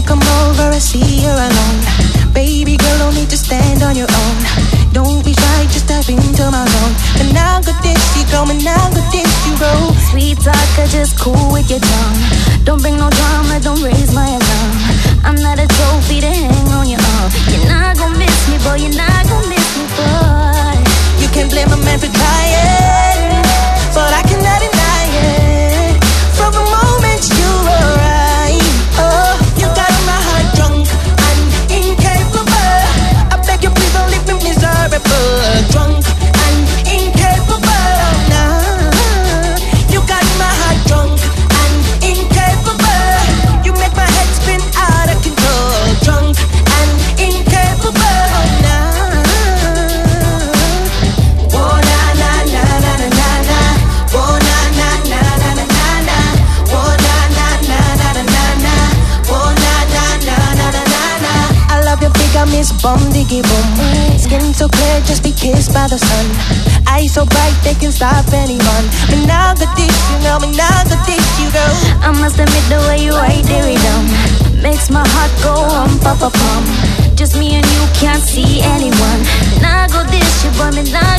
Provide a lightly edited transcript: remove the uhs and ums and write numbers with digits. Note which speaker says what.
Speaker 1: you come over, I see you're alone. Baby girl, don't need to stand on your own. Don't be shy, just step into my zone. And now got this, you go, and now got this, you go.
Speaker 2: Sweet talker, just cool with your tongue. Don't bring no drama, don't raise my alarm. I'm not a trophy to hang on your arm. You're not gonna miss me, boy, you're not gonna miss me, boy.
Speaker 1: You can't blame a man for trying, but I cannot deny it. From the moment you arrived, oh, you got my heart drunk and incapable. I beg you, please don't leave me miserable. Drunk and incapable. Nah, you got my heart drunk and incapable. You make my head spin out of control. Drunk and incapable. Nah. Oh na na na na na na na. Oh na na na na na na na. Oh na na na na na na na. Oh na na na na na na na. I love your figure, Miss Bum Diggy Boom. Skin so clear, just be kissed by the sun. Eyes so bright, they can stop anyone. But now the dish, you know, but now the dish, you go.
Speaker 2: I must admit the way you ride the rhythm makes my heart go pum. Just me and you, can't see anyone. Now go this, you boy, me now